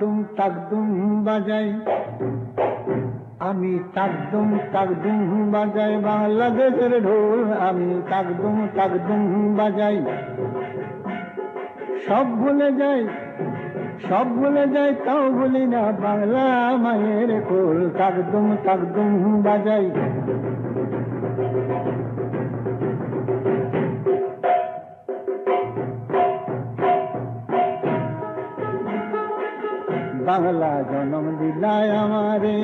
তাকদুম বাজাই, আমি তাকদুম বাজাই, বাংলাদেশের ঢোল আমি তাকদুম বাজাই। সব ভুলে যাই তাও ভুলি না বাংলা মায়ের কোল, তাকদুম বাজাই। বাংলা জনম দিলায় আমারে,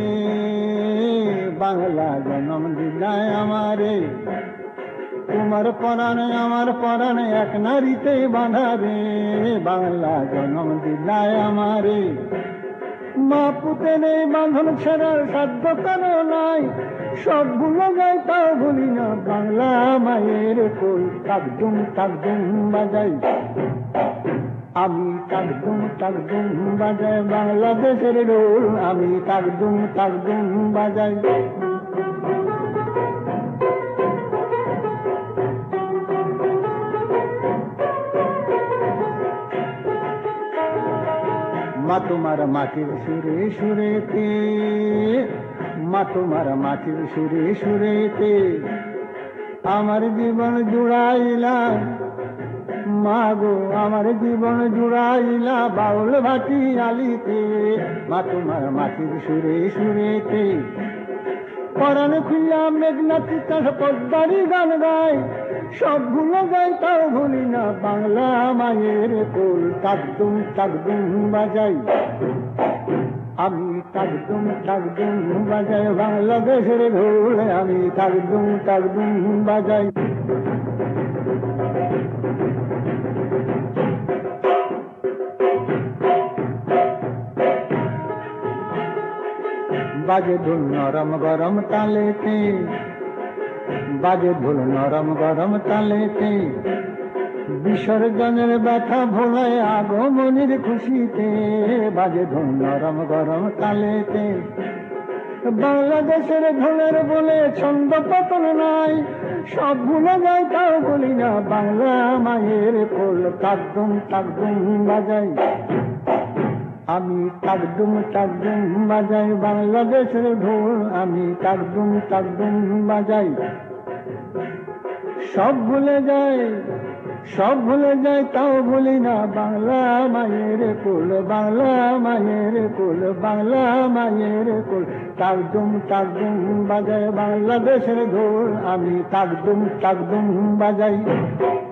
বাংলা জনম দিলায় আমারে, তোমার পরাণে আমার পরাণে এক নারীতে বাঁধা রে। বাংলা জনম দিলায় আমারে, মা পুতে নেই বাঁধন ছেড়ার সাধ্য কেন নাই, সব ভুলে যাই তাও ভুলি না বাংলা মায়ের কোল, তাকদুম বাজাই। আমি তাকদুম বাজাই, বাংলাদেশের ঢোল আমি তাকদুম বাজাই। মা তোমার মাটির সুরে সুরেতে, মা তোমার মাটির সুরে সুরেতে আমার জীবন জুড়াইলা, মা গো আমার জীবন জুড়াইলা বাউল ভাটি আলিতে। মা তোমার মাটির সুরে সুরেতে পরাণ খুললা মেঘনা তিতাস পদ্মারি গান গায়, সব ভুলে যাই তাও ভুলি না বাংলা মায়ের কোল, তাকদুম বাজাই। আমি তাকদুম বাজাই, বাংলাদেশের ঢোল আমি তাকদুম বাজাই। বাজে ঢোল নরম গরম তালেতে, বাজে ঢোল নরম গরম তালেতে, বিসর্জনের ব্যথা ভোলায় আগমনের খুশিতে। বাজে ঢোল নরম গরম তালেতে, বাংলাদেশের ঢোলের বলে ছন্দ পতন নাই, সব ভুলে যাই তাও বলি না বাংলা মায়ের কোল, তাকদুম বাজাই। আমি তাকদুম বাজাই, বাংলাদেশের ঢোল আমি তাকদুম বাজাই। সব ভুলে যাই তাও ভুলি না বাংলা মায়ের কোল, বাংলা মায়ের কোল, বাংলা মায়ের কোল, তাকদুম বাজাই, বাংলাদেশের ঢোল আমি তাকদুম বাজাই।